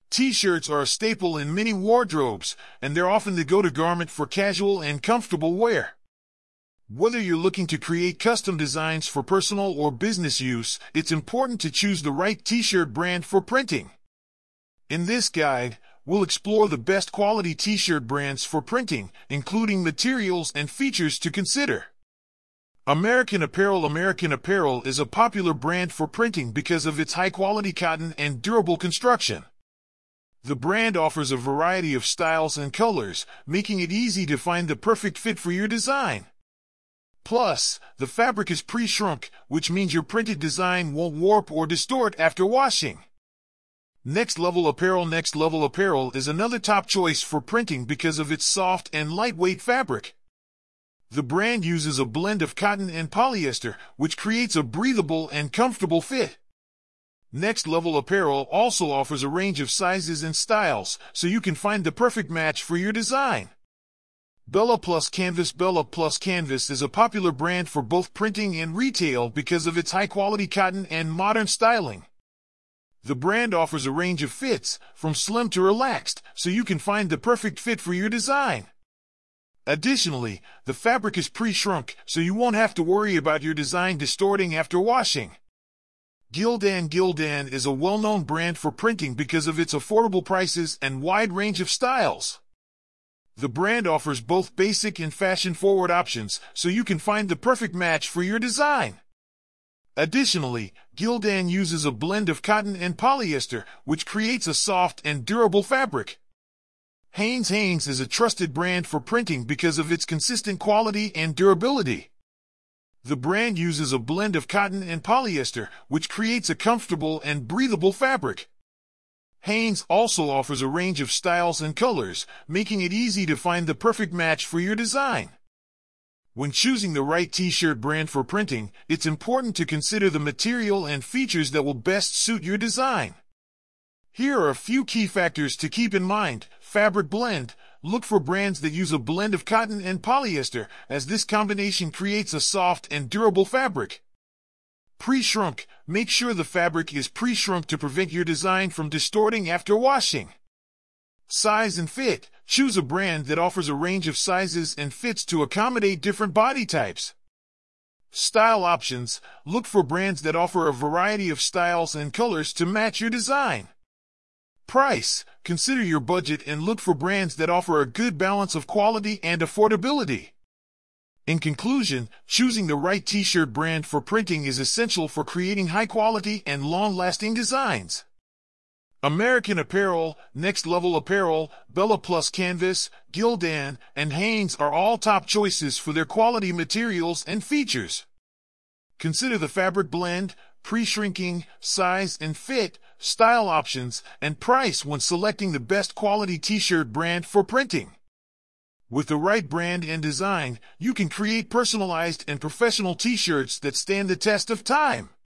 T-shirts are a staple in many wardrobes, and they're often the go-to garment for casual and comfortable wear. Whether you're looking to create custom designs for personal or business use, it's important to choose the right t-shirt brand for printing. In this guide, we'll explore the best quality t-shirt brands for printing, including materials and features to consider. American Apparel is a popular brand for printing because of its high-quality cotton and durable construction. The brand offers a variety of styles and colors, making it easy to find the perfect fit for your design. Plus, the fabric is pre-shrunk, which means your printed design won't warp or distort after washing. Next Level Apparel is another top choice for printing because of its soft and lightweight fabric. The brand uses a blend of cotton and polyester, which creates a breathable and comfortable fit. Next Level Apparel also offers a range of sizes and styles, so you can find the perfect match for your design. Bella Plus Canvas is a popular brand for both printing and retail because of its high-quality cotton and modern styling. The brand offers a range of fits, from slim to relaxed, so you can find the perfect fit for your design. Additionally, the fabric is pre-shrunk, so you won't have to worry about your design distorting after washing. Gildan is a well-known brand for printing because of its affordable prices and wide range of styles. The brand offers both basic and fashion-forward options, so you can find the perfect match for your design. Additionally, Gildan uses a blend of cotton and polyester, which creates a soft and durable fabric. Hanes is a trusted brand for printing because of its consistent quality and durability. The brand uses a blend of cotton and polyester, which creates a comfortable and breathable fabric. Hanes also offers a range of styles and colors, making it easy to find the perfect match for your design. When choosing the right t-shirt brand for printing, it's important to consider the material and features that will best suit your design. Here are a few key factors to keep in mind. Fabric blend. Look for brands that use a blend of cotton and polyester, as this combination creates a soft and durable fabric. Pre-shrunk. Make sure the fabric is pre-shrunk to prevent your design from distorting after washing. Size and fit. Choose a brand that offers a range of sizes and fits to accommodate different body types. Style options. Look for brands that offer a variety of styles and colors to match your design. Price. Consider your budget and look for brands that offer a good balance of quality and affordability. In conclusion, choosing the right t-shirt brand for printing is essential for creating high-quality and long-lasting designs. American Apparel, Next Level Apparel, Bella Plus Canvas, Gildan, and Hanes are all top choices for their quality materials and features. Consider the fabric blend, pre-shrinking, size and fit, style options, and price when selecting the best quality t-shirt brand for printing. With the right brand and design, you can create personalized and professional t-shirts that stand the test of time.